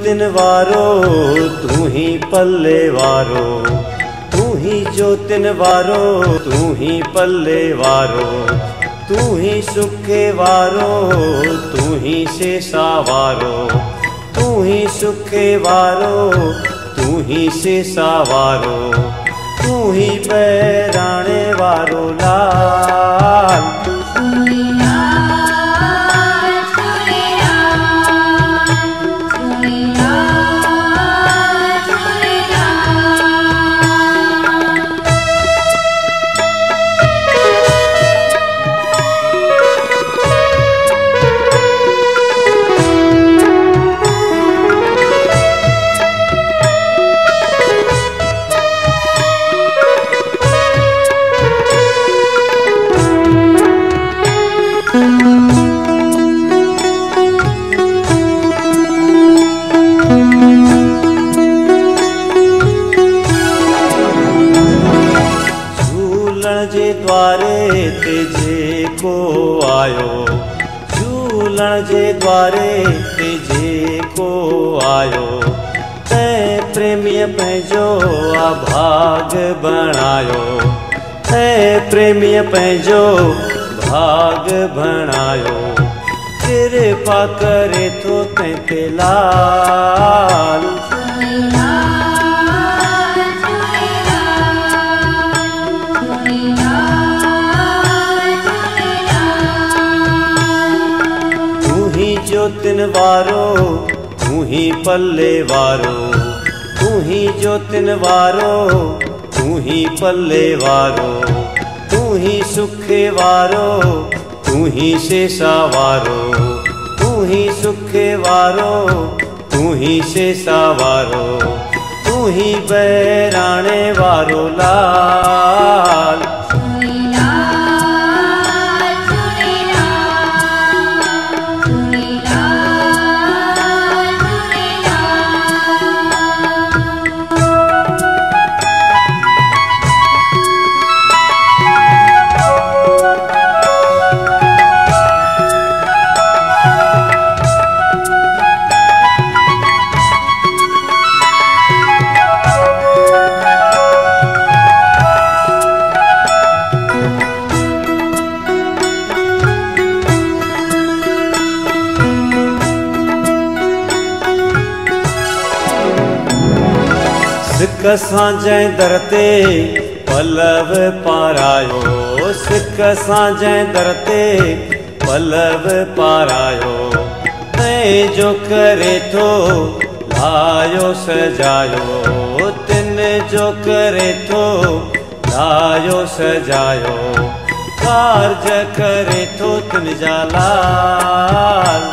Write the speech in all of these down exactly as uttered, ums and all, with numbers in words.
ज्योतिन वारो तू ही पल्ले वारो, तू ही ज्योतिन वारो तू ही पल्ले वारो, तू ही सुखे वारो तू ही शेषा वारो, तू ही सुखे वारो तू ही शेषा वारो, तू ही बहराणे वारो लाल। जे द्वारे ते जेको आयो, झूलण जे द्वारे ते जेको आयो, तैं प्रेमीअ पंहिंजो भाग बणायो, तैं प्रेमीअ पंहिंजो भाग बणायो, कृपा करे थो तैं ते लाल। ज्योतिन वारो तू ही पल्ले वारो, तू ही ज्योतिन वारो तू ही पल्ले वारो, तू ही सुखे वारो तू ही शेषा वारो, तू ही सुखे वारो तू ही शेषा वारो, तू ही बहराणे वारो लाल। सिक सां जंहिं दर ते पलव पारायो, सिक सां जंहिं दर ते पलव पारायो, तैं जो करे थो लायो सजायो, तिन जो करे थो लायो सजायो, कारज करे थो तिन जा लाल।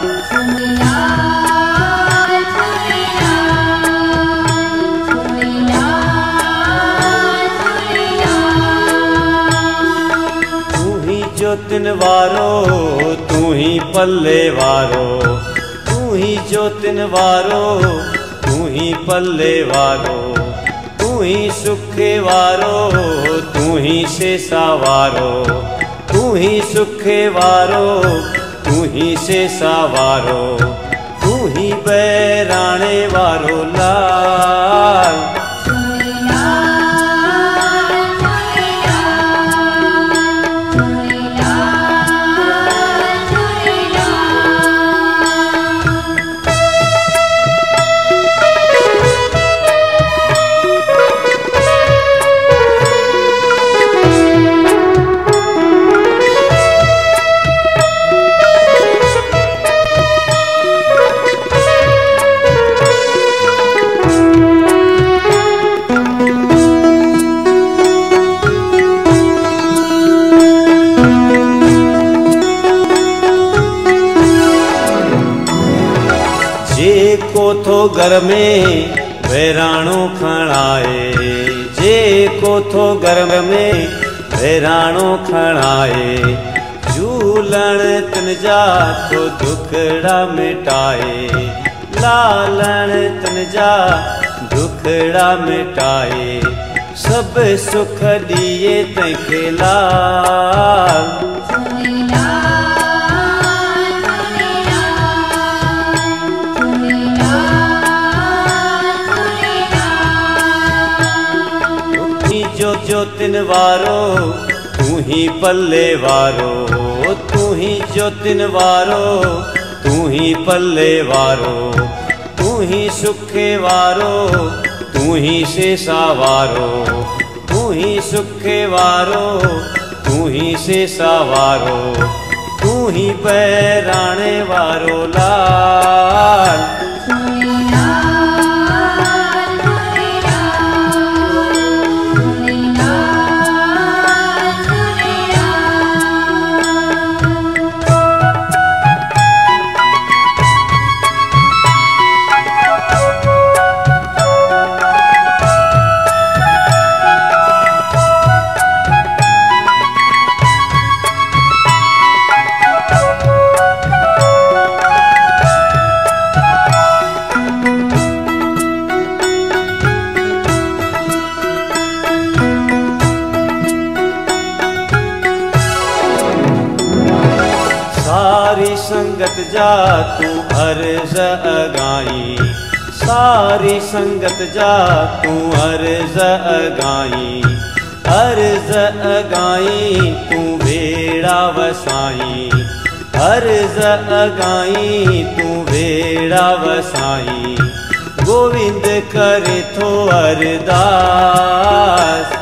ज्योतिन वारो तू ही पल्ले वारो, तू ही ज्योतिन वारो तू ही पल्ले वारो, तू ही सुखे वारो तू ही शेषा वारो, तू ही सुखे वारो तू ही शेषा वारो, तू ही बहराणे वारो लाल। जेको थो घर में बहराणो खणाए, जेको थो घर में बहराणो खणाए, झूलण तिन जा थो दुखड़ा मिटाए, लालण तिन जा दुखड़ा मिटाए, सब सुख दिए तंहिंखे लाल। ज्योतिन वारो तू ही पल्ले वारो, तू ही ज्योतिन वारो तू ही पल्ले वारो, तू ही सुखे वारो तू ही शेषा वारो, तू ही सुखे वारो तू ही शेषा वारो, तू ही बहराणे वारो लाल। सारी संगत जा तू अर्ज अगाई, सारी संगत जा तू अर्ज अगाई, अर्ज अगाई तू बेड़ा वसाई, अर्ज अगाई तू बेड़ा वसाई, गोविंद करे थो अरदास।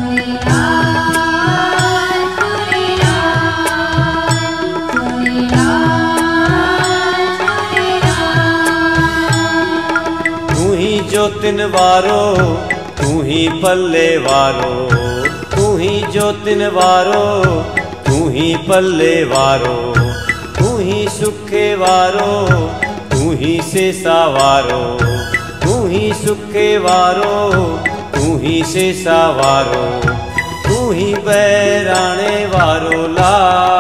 ज्योतिन वारो तू ही पल्ले वारो, तू ही ज्योतिन वारो तू ही पल्ले वारो, तू ही सुखे वारो तू ही शेषा वारो, तू ही सुखे वारो तू ही शेषा वारो, तू ही बहराणे वारो लाल।